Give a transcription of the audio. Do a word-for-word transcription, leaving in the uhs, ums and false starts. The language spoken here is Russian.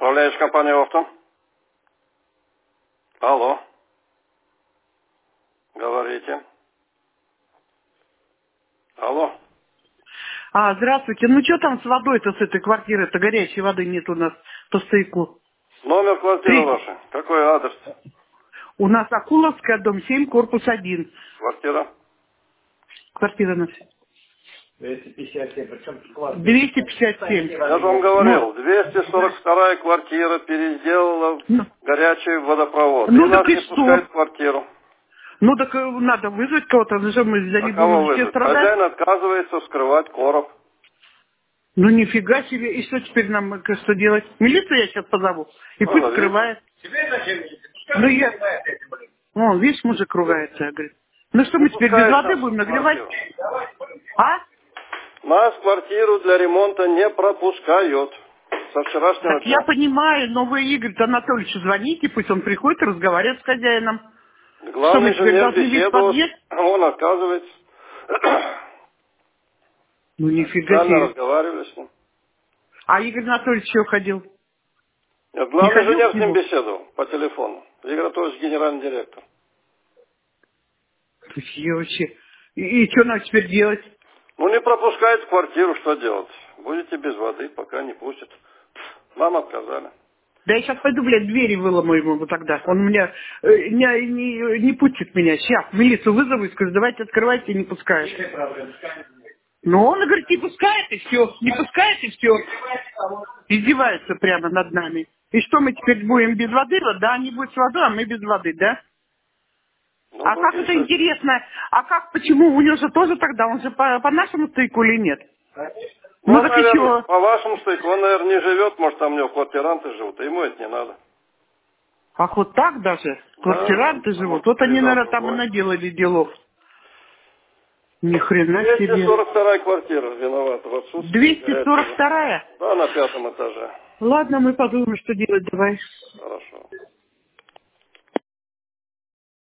Управляющая компания «Офта». Алло. Говорите. Алло. А, здравствуйте. Ну что там с водой-то, с этой квартиры-то? Горячей воды нет у нас по стояку. Номер квартиры Три. вашей. Какой адрес? У нас Акуловская, дом семь, корпус один. Квартира? Квартира у нас. двести пятьдесят семь. Причем тут квартира. двести пятьдесят семь. Я же вам говорил, двести сорок вторая квартира переделала Ну, горячий водопровод. ну И так нас и не что? пускают в квартиру. Ну так э, надо вызвать кого-то, ну что мы за А них кого будем все вызвать? страдать? Хозяин отказывается вскрывать короб. Ну нифига себе. И что теперь нам э, что делать? Милицию я сейчас позову. И пусть Позовите. скрывает. Тебе зачем? Ну я... О, видишь, мужик ругается, я говорю. Ну что мы теперь без Пускаешь воды нас будем в нагревать? квартиру. А? Нас в квартиру для ремонта не пропускают. Со вчерашнего Так я дня. понимаю, но вы Игорю Анатольевичу звоните, пусть он приходит и разговаривает с хозяином. Что Главный мы теперь инженер должны весь беседовал, подъезд? а он отказывается. Ну нифига Специально себе. разговаривали с ним. А Игорь Анатольевич что ходил? Нет, Не главный ходил инженер к с ним нему? беседовал по телефону. Игорь Анатольевич генеральный директор. То есть я вообще... И, и что нам теперь делать? Ну не пропускает в квартиру, что делать? Будете без воды, пока не пустят. Нам отказали. Да я сейчас пойду, блядь, двери выломаю ему вот тогда. Он меня э, не, не, не пустит меня. Сейчас милицию вызову и скажу, давайте открывайте, и не пускает. Но он говорит, не пускает и все. Не пускает и все. Издевается прямо над нами. И что мы теперь будем без воды? Да, они будут с водой, а мы без воды, да? Ну, А как будете это жить. интересно? А как, почему? У него же тоже тогда, он же по, по нашему стыку или нет? Ну, Ну он, так и наверное, чего? по вашему стыку, он, наверное, не живет, может, там у него квартиранты живут, а ему это не надо. Ах, вот так даже? Да, Квартиранты а живут? может, Вот они, приезжал наверное, там и другой. наделали делов. Ни хрена двести себе. сорок вторая квартира виновата в отсутствии двести сорок горячего. вторая. Да, на пятом этаже. Ладно, мы подумаем, что делать, давай. Хорошо.